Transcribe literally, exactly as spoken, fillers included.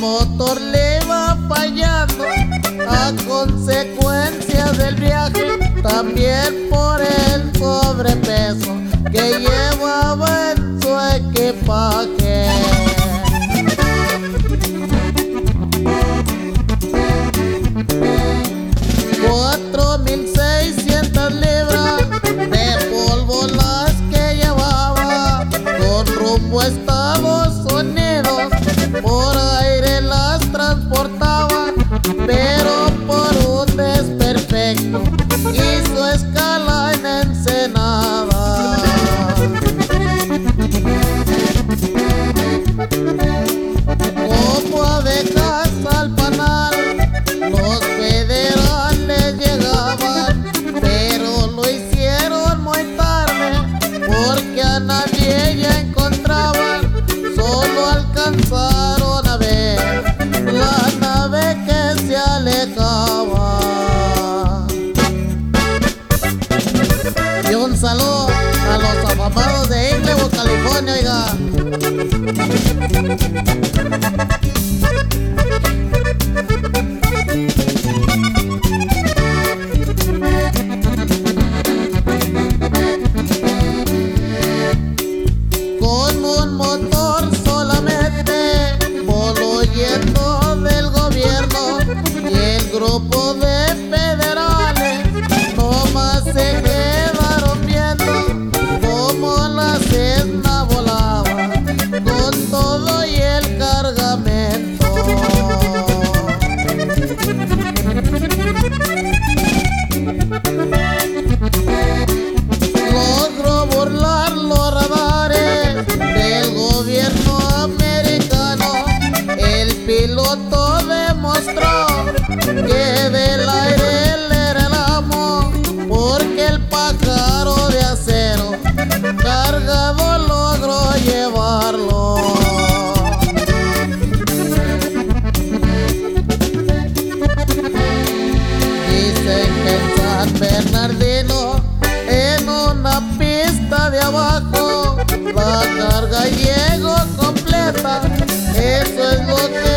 motor le va fallando a consecuencia del viaje, también por el sobrepeso que llevaba en su equipaje. Cuatro mil seiscientas libras de polvo las que llevaba, con rumbo a Estados Unidos por aire las transportaba, pero por un desperfecto hizo escala en Ensenada. Como abejas al panal los federales llegaban, pero lo hicieron muy tarde porque a nadie ya encontraban. Solo alcanzaron a ver la nave que se alejaba. Y un saludo a los afamados de Inglewood, California, oiga. Con un motor solamente voló yendo del gobierno, y el grupo de federales nomás se quedaron viendo como la Cessna volaba con todo y el cargamento. Logró burlar los radares del gobierno americano. El piloto demostró que del aire él era el amo, porque el pájaro de acero cargado logró llevarlo. Dicen que en San Bernardino, en una pista de abajo, la carga llegó completa. Eso es lo que